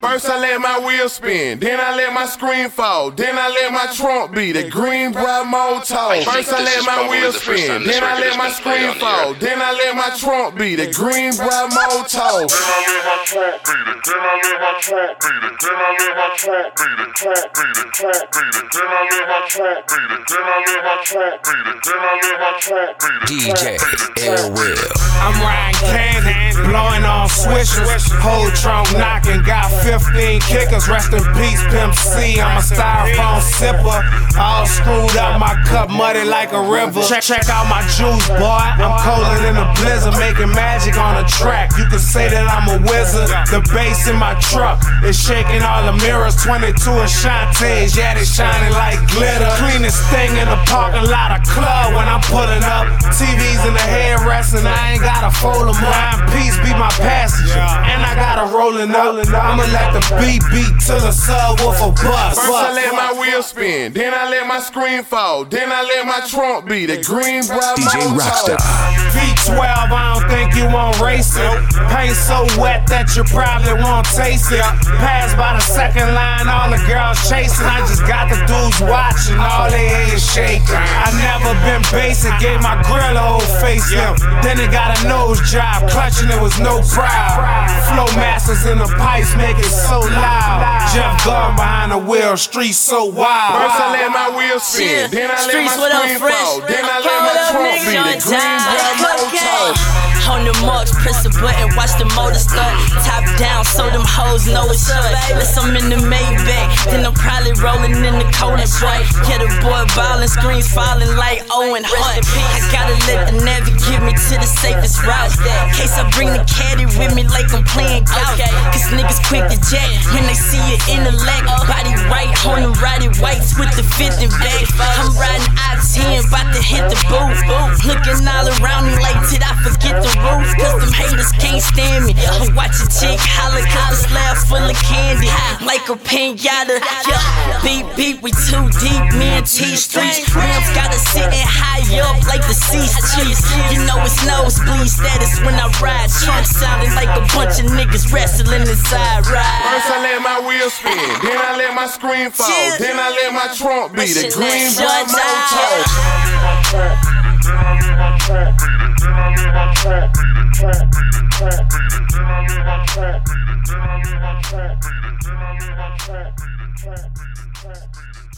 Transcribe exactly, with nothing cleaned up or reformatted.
First I let my wheel spin, then I let my screen fall, then I let my trunk beat a green Bravo toe. First I let my wheel spin, then I let my screen fall, then I let my trunk beat a green Bravo toe. Then I let my trunk beat it, then I let my trunk beat it, then I let my trunk beat it, trunk beat it, trunk beat it, then I let my trunk beat it, then I let my trunk beat it, then I let my trunk beat it. D J L Will. I'm riding candy, blowing on swishers, whole trunk knocking, got fifteen kickers. Rest in peace, Pimp C. I'm a styrofoam sipper, all screwed up, my cup muddy like a river. Check, check out my juice, boy. I'm colder than a blizzard, making magic on a track. You can say that I'm a wizard. The bass in my truck is shaking all the mirrors. twenty-two Ashantes, yeah, they shining like glitter. Cleanest thing in the parking lot of club when I'm pulling up. T Vs in the headrest and I ain't gotta fold them up. Nine Peace be my passenger, and I gotta rollin' up. I'ma let the beat beat to the subwoofer bust. First I let my wheel spin, then I let my screen fall, then I let my trunk beat a green Bravo D J Rockstar. V twelve, I don't think you won't race it. Paint so wet that you probably won't taste it. Pass by the second line, all the girls chasing. I just got the dudes watching, all they head shaking. I never been basic, gave my grill a whole facelift. Then it got a nose job, clutching it was no proud. Flow masters in the pipes make it so loud. Jeff Gordon behind the wheel, streets so wild. First I let my wheel spin, then I let my screen fall, then I let my trunk beat a green Bravo toe. On the marks, press the button, watch the motor start. Top down, so them hoes know it's shut. Unless I'm in the Maybach, then I'm probably rolling in the Kodak boy. Get a boy ballin', screens falling like Owen Hunt. I gotta let the Navy give me to the safest route. In case I bring the caddy with me like I'm playing golf. Cause niggas quick to jack when they see it in the leg. Body right on them riding whites with the fifty back. I'm riding I ten, bout to hit the booth. Looking all around me like, did I forget the roof? Cause them haters can't stand me. I watch a chick holler cause the slab full of candy, like a pinata. Yeah, beep beep, we too deep, me and T Streets. Rims gotta sit and high up like the C Streets. You know it's nosebleed status when I ride. Trunk sounding like a bunch of niggas wrestling inside ride. First I let my wheel spin, then I let my screen fall, then I let my trunk beat a green Bravo toe. Then I let my trunk beat it, then I let my trunk beat it, trunk beat it, trunk beat it, then I let my trunk beat it, then I let my trunk beat it, then I let my trunk beat it, trunk beat it, trunk beat it.